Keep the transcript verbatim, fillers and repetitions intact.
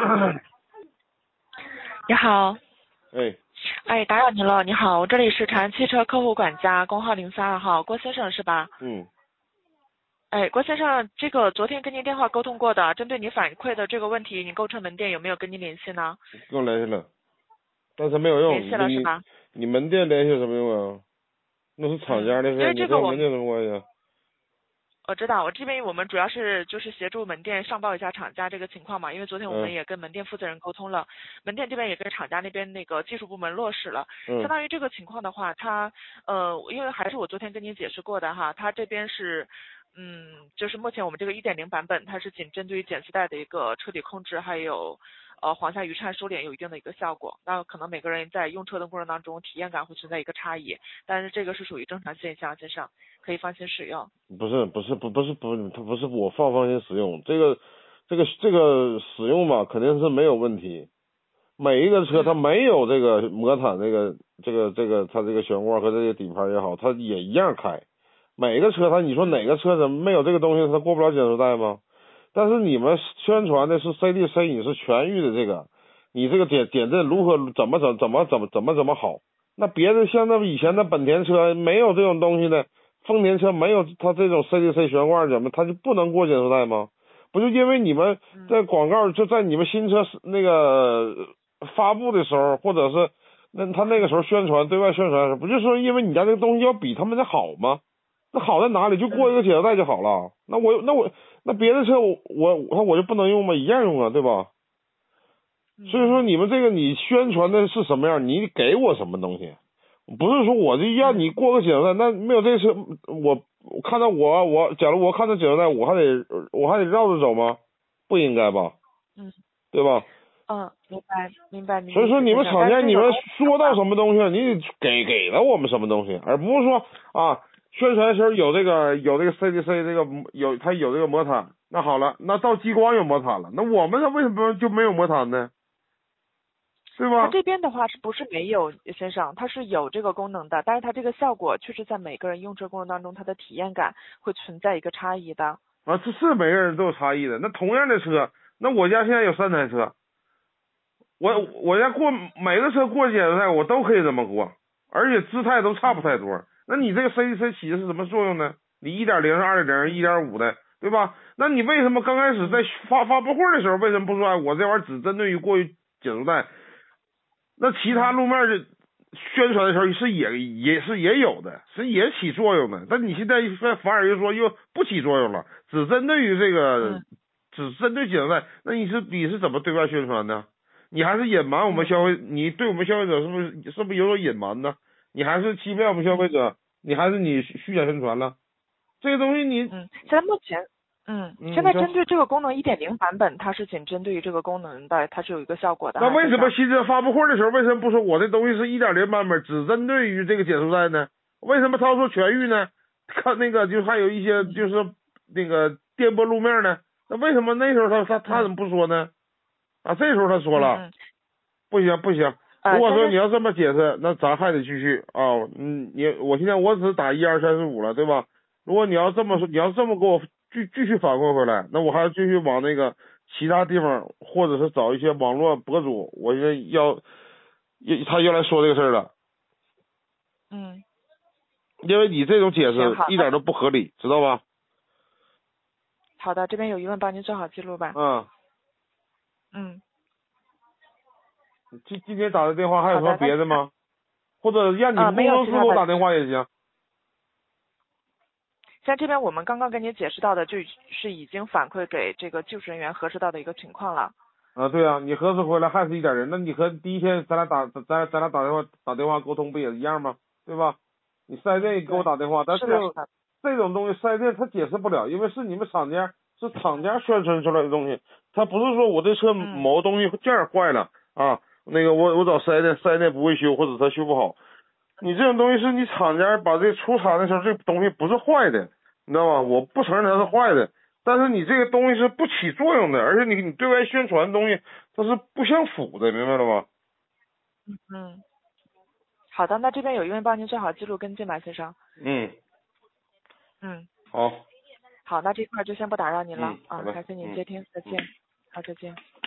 你好。 哎。 哎，打扰您了。你好，我这里是长安汽车客户管家，工号零三二号，郭先生是吧？ 嗯。 哎，郭先生，这个昨天跟您电话沟通过的，针对你反馈的这个问题，你购车门店有没有跟您联系呢？ 跟我联系了，但是没有用。 联系了是吧？ 你你门店联系有什么用啊？那是厂家的事， 嗯、 你和门店有什么关系啊？ 我知道，我这边我们主要是就是协助门店上报一下厂家这个情况嘛，因为昨天我们也跟门店负责人沟通了， 嗯、 门店这边也跟厂家那边那个技术部门落实了， 嗯、 相当于这个情况的话，他呃，因为还是我昨天跟您解释过的哈，他这边是嗯，就是目前我们这个一点零版本，它是仅针对于减磁带的一个车底控制，还有呃黄下余颤收敛有一定的一个效果，那可能每个人在用车的过程当中体验感会存在一个差异，但是这个是属于正常现象，先生可以放心使用。 不是不是不不是不它不是我放放心使用，这个这个这个使用吧肯定是没有问题。每一个车它没有这个魔毯这个这个这个它这个悬挂和这个底盘也好，它也一样开。每个车它你说哪个车怎么没有这个东西它过不了减速带吗？但是你们宣传的是 C D C 你是全域的这个，你这个减减震如何怎么怎怎么怎么怎么怎么好？那别的像那以前的本田车没有这种东西的，丰田车没有它这种 C D C 悬挂怎么它就不能过减速带吗？不就因为你们在广告就在你们新车那个发布的时候，或者是那他那个时候宣传对外宣传的时候，不就是说因为你家这个东西要比他们的好吗？那好在哪里？就过一个减速带就好了。那我那我那别的车我我我我就不能用吗？一样用啊，对吧？所以说你们这个你宣传的是什么样，你给我什么东西？不是说我就要你过个减速带，那没有这车我我看到我我假如我看到减速带，我还得我还得绕着走吗？不应该吧？ 嗯， 对吧？ 嗯，明白明白明白。 所以说你们厂家你们说到什么东西，你得给给了我们什么东西，而不是说啊宣传的时候有这个有这个 C D C 这个有它有这个魔毯，那好了，那到激光有魔毯了，那我们为什么就没有魔毯呢？对吧？ 它这边的话是不是没有先生？它是有这个功能的，但是它这个效果确实在每个人用车过程当中，它的体验感会存在一个差异的。 啊，这是每个人都有差异的。那同样的车，那我家现在有三台车，我我家过每个车过减速带我都可以这么过，而且姿态都差不太多。那你这个 C D C 起的是什么作用呢？你一点零、二点零、一点五的，对吧？那你为什么刚开始在发发布会的时候，为什么不说哎，我这玩意儿只针对于过于减速带？那其他路面的宣传的时候是也也是也有的，是也起作用的。但你现在反而又说又不起作用了，只针对于这个， 嗯、 只针对减速带。那你是你是怎么对外宣传的？你还是隐瞒我们消费，你对我们消费者是不是是不是有所隐瞒呢？你还是欺骗我们消费者，你还是你虚假宣传了？这个东西你嗯，现在目前。嗯，现在针对这个功能一点零版本，它是仅针对于这个功能的，它是有一个效果的。 那为什么新车发布会的时候，为什么不说我这东西是一点零版本，只针对于这个减速带呢？为什么他说全域呢？看那个就还有一些就是那个电波路面呢？那为什么那时候他他他怎么不说呢？啊，这时候他说了， 嗯、 不行不行，如果说你要这么解释，那咱还得继续啊。嗯，你我现在我只打一二三四五了，对吧？如果你要这么说，你要这么给我继继续反馈回来，那我还要继续往那个其他地方，或者是找一些网络博主，我现在要他要来说这个事儿了。 嗯， 因为你这种解释一点都不合理，知道吧？ 好的，这边有疑问帮您做好记录吧。 嗯。 嗯。 今今天打的电话还有什么别的吗？或者让你们工程师给我打电话也行。 像这边我们刚刚跟您解释到的，就是已经反馈给这个技术人员核实到的一个情况了。 啊，对啊，你核实回来还是一点人，那你和第一天咱俩打咱咱俩打电话打电话沟通不也一样吗？对吧？你四 S 店也给我打电话，但是这种东西四 S 店他解释不了，因为是你们厂家是厂家宣传出来的东西，他不是说我这车某个东西件儿坏了啊，那个我我找四 S 店，四 S 店不会修或者他修不好。你这种东西是你厂家把这出厂的时候，这东西不是坏的，你知道吗？我不承认它是坏的，但是你这个东西是不起作用的，而且你你对外宣传的东西它是不相符的，明白了吗？ 嗯，好的，那这边有一位帮您做好记录跟进吧，先生。 嗯。 嗯。 好。 好，那这块就先不打扰您了、 嗯、 啊，感谢您接听，再见。好，再见。